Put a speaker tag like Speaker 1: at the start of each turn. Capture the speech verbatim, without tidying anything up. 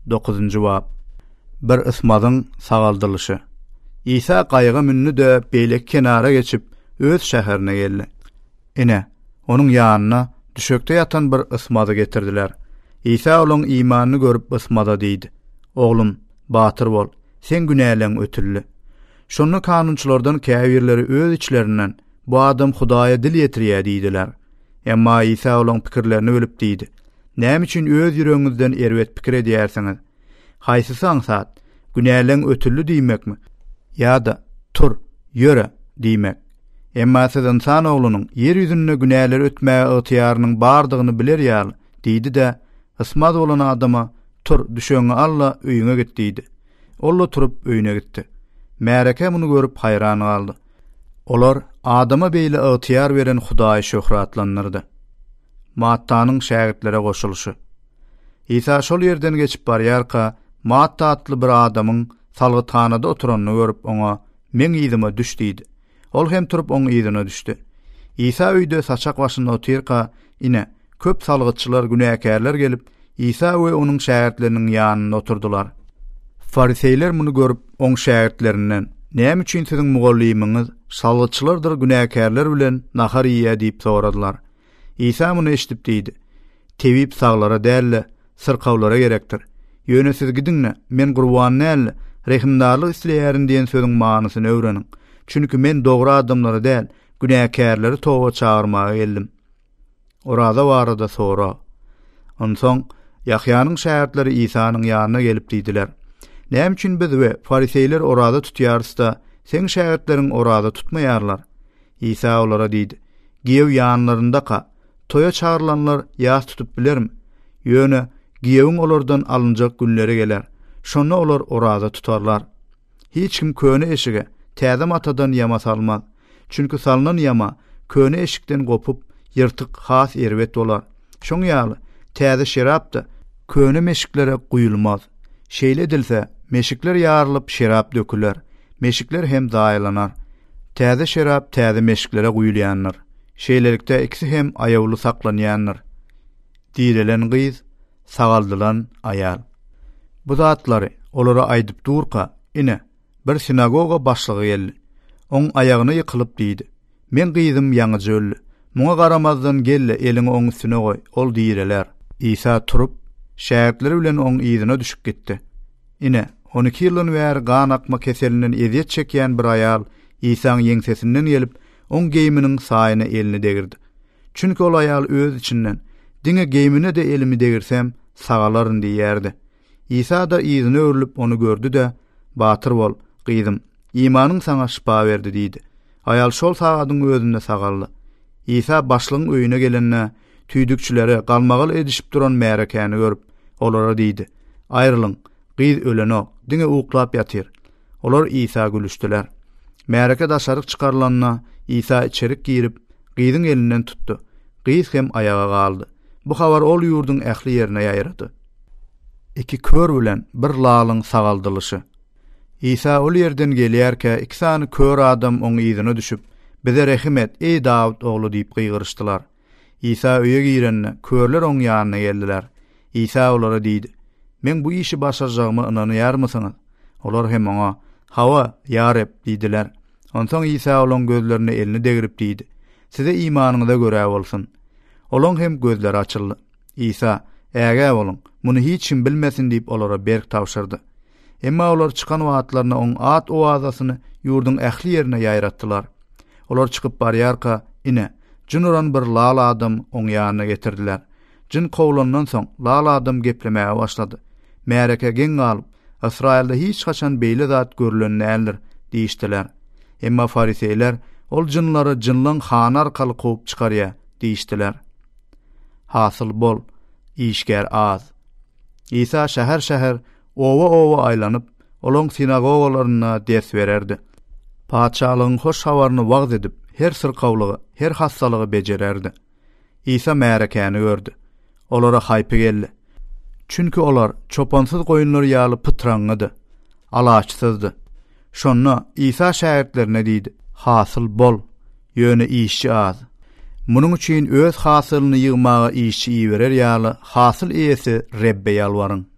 Speaker 1: dokuzuncu bab. Bir ısmadyň sagaldyrlyşy. İsa gaýga münni de beýlek kenara geçip öz şäherine geldi. Ine onuň ýanyna düşekde ýatan bir ısmady getirdiler. İsa olaň imanyny görüp ısmada diýdi: "Oglum, batyr bol, sen günäleň ötüllü." Şonu kanunçylardan käbirleri öz içlerinden bu adam Hudaýa dil ýetirýär diýdiler. Emma İsa olaň pikirlerini bölüp diýdi: "Näme üçin öz ýüregiňizden erwet pikir edýärsiňiz? Haýsy saňsat, günäleň ötüllü diýmekmi? Ýa-da tur, ýöre diýmek? Emma siz insan oglunyň ýer ýüzünde günäler ötmäge ygtyýarynyň bardygyny biler ýaly" diýdi de ysmad bolan adama "Tur, düşeňi alla, öýüňe git" diýdi. Olla turup öýüne gitdi. Märeke muny görüp haýran galdy. Olar adama beýle ygtyýar beren Hudaýy şöhratlanyrdy. Mattanyň şähertlere goşulşy. İsa şol ýerden geçip barýarka, Matta atly bir adamyň salgytanada oturanyny görüp oňa "Men ýydyma düş" diýdi. Ol hem turup oň ýydyna düşdi. İsa öýde saçak başynda oturýarka, ine köp salgytçylar, günäkärler gelip İsa we onuň şähertleriniň ýanyna oturdular. Fariseýler muny görüp oň şähertlerinden "Näme üçin siziň mugallimyňyz salgytçylardyr, günäkärler bilen nahar ýýär" diýip soradylar. İsa muny eşitip diýdi: "Tebip saglara dälle, sırkawlara gerekdir. Ýöne siz gidinle, men gurban näle, rehimdarlyk isleýärin" diýen sözüň manysyny öwreniň. Çünki men dogry adamlary däl, günäkärleri towa çağırmaga geldim. Orada barada sora. Onsoň Ýahýanyň şähertleri İsa'nyň ýanyna gelip diýdiler: "Näme üçin biz we Fariseýler orada tutýarsda, sen şähertleriň orada tutmaýarlar?" İsa olara diýdi: "Giýew ýanlarynda ka, toya çağırlanlar ýas tutup bilermi? Ýöne giýewiň olardan alınjak günleri geler. Şonu olar orada tutarlar. Hiç kim köne eşige täze matadan ýama salmaz. Çünki salynan ýama köne eşikden gopup ýyrtyk has erwet bolar. Şoň ýaly täze şerap da köne meşiklere guýulmaz. Şeýle edilse meşikler ýarylyp şerap döküler. Meşikler hem daýlanar. Täze şerap täze meşiklere guýulýanlar. Şeýlelikde ikisi hem aýawly saklanýanlar." Diýilen gyz, sagaldylan aýal. Bu zatlary olara aýdyp durka, ine bir sinagoga başlygy geldi. Oň aýagyna ýykylyp diýdi: "Men gyzym ýaňyjy öldü. Muňa garamazdan gelle, eliňi oň üstüne goý." Ol diýireler. İsa turup şähertleri bilen oň ýyzyna düşüp gitdi. Ine on iki ýyldan bäri gan akma keselinden eziýet çekýän bir aýal İsa'nyň ýeňsesinden gelip oň geýminiň saýyna elini degirdi. Çünki ol aýal öz içinden "Diňe geýmine de elimi degirsem sagalaryn" diýerdi. İsa da ýyzyny öwrülip onu gördü de "Batyr bol, gyzym, imanyň saňa şifa berdi" diýdi. Aýal şol sagadyň özünde sagaldy. İsa başlygyň öýüne gelenne tüýdükçilere galmagal edişip duran märekäni görüp olara diýdi: "Aýrylyň, gyz ölenok, diňe uklap ýatyr." Olar İsa gülüşdiler. Märeke daşaryk çykarylanyna İsa içerik girip gyzyň elinden tutdu. Gyz hem ayaga galdy. Bu habar ol ýurduň ähli ýerine ýaýrady. Iki kör bilen bir lalyň sagaldylşy. İsa ol ýerden gelýärkä iki sany kör adam oň ýyzyna düşüp "Bize rehim et, ey Dawud oglu" diýip gygyrışdylar. İsa öýe girenne körler oň ýanyna geldiler. İsa olara diýdi: "Men bu işi başarjagma inanýarmysyňyz?" Olar hem oňa "Hawa, ýa Rab" diýdiler. Onsoň İsa olaň gözlerini elini degirip diýdi: "Size imanyňyza görä bolsun." Olaň hem gözleri açyldy. İsa "Äge bolun, muny hiç kim bilmesin" diýip olara berk tawşyrdy. Emma olar çykan wagtlaryna oň at owazasyny ýurduň ähli ýerine ýaýratdylar. Olar çykyp barýarka, ine jynuran bir lal adam oň ýanyna getirdiler. Jyn kowlandan soň lal adam geplemäge başlady. Märeke geň galyp, "Israilde hiç haçan beýle zat görülen näler?" diýişdiler. Emma Fariseýler ol jynlary jynlaň hany arkaly kowyp çykarýar diýişdiler. Hasyl bol, işgär az. İsa şäher şäher, owa owa aýlanyp, olaň sinagogalaryna ders bererdi. Paçalygyň hoş habaryny wagt edip, her sırkawlygy, her hassalygy bejererdi. İsa märekäni gördü. Olara haýpy geldi. Çünki olar çopansyz goýunlary ýaly pytraňydy, alaçsyzdy. Şonna İsa şähertlerine diýdi: "Hasyl bol, ýöne işçi az." Munuň üçin öz hasylyny ýygmaga işçi iýerer ýaly hasyl eýesi Rebbe ýalwaryň.